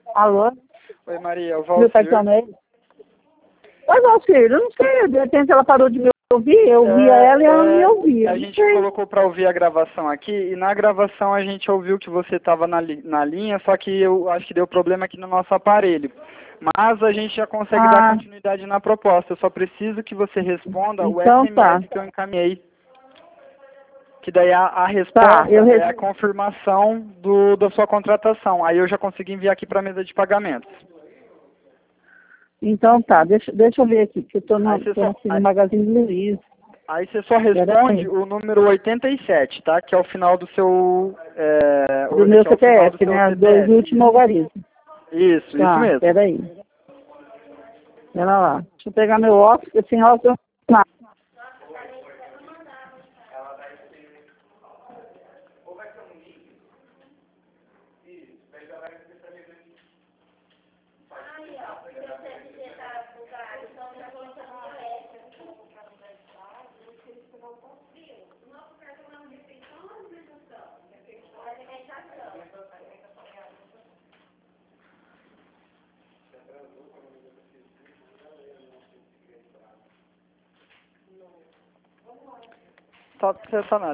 Alô? Oi, Maria, o Meu Valcir. cartão é esse? Oi, Valcir, eu não sei, de repente ela parou de me ouvir, eu ouvia ela e ela não me ouvia. A Não gente sei. colocou para ouvir a gravação aqui e na gravação a gente ouviu que você estava na linha, só que eu acho que deu problema aqui no nosso aparelho. Mas a gente já consegue dar continuidade na proposta. Eu só preciso que você responda o Então tá. SMS que eu encaminhei. Que daí a resposta é a confirmação da sua contratação. Aí eu já consegui enviar aqui para a mesa de pagamentos. Então tá, deixa eu ver aqui, porque eu tô Aí você no Magazine Luiza. Aí você só responde o número 87, tá? Que é o final do seu... Do meu que é o final do CPF, seu né? Os dois CPF. últimos algarismos. Isso Tá, mesmo. peraí. Pera lá. Deixa eu pegar meu óculos, porque sem óculos eu não nada. Só pra você falar.